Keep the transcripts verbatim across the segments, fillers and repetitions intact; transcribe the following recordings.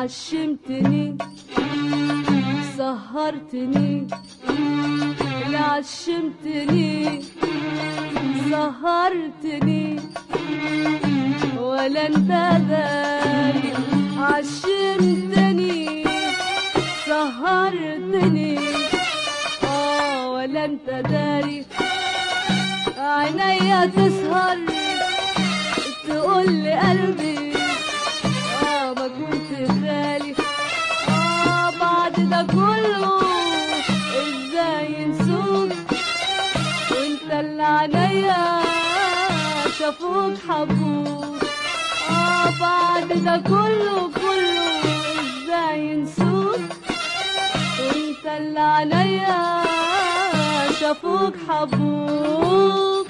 عشمتني سهرتني اللي عشمتني سهرتني ولا انت داري عشمتني سهرتني اه ولا انت داري عينيا تسهر تقول لي قلبي اه ما كنت غالي اه بعد ده كله ازاي نسوك وانت اللي عينيا شافوك حبوك اه بعد ده كله كله ازاي نسوك وانت اللي عينيا شافوك حبوك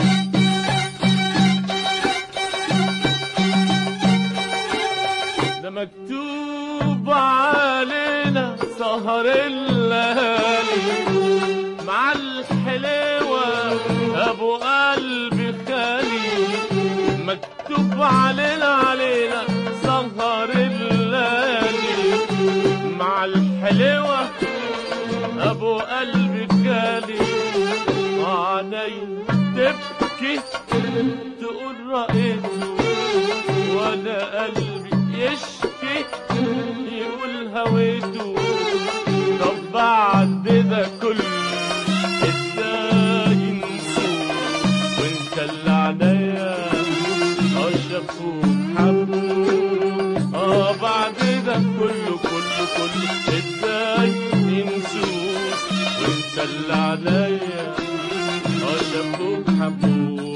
ده مكتوب علينا سهر الليالي مع الحلوة ابو قلبي خالي مكتوب علينا علينا سهر الليالي مع الحلوة ابو قلبي خالي عيني تبكي تقول رأيته وانا قلبي يشكي يقول هويته طب بعد ده كله ازاي نسوق وانت اللي عينيا شافوك حبوك اه بعد ده كله كله كله ازاي نسوق وانت اللي عينيا شافوك حبوك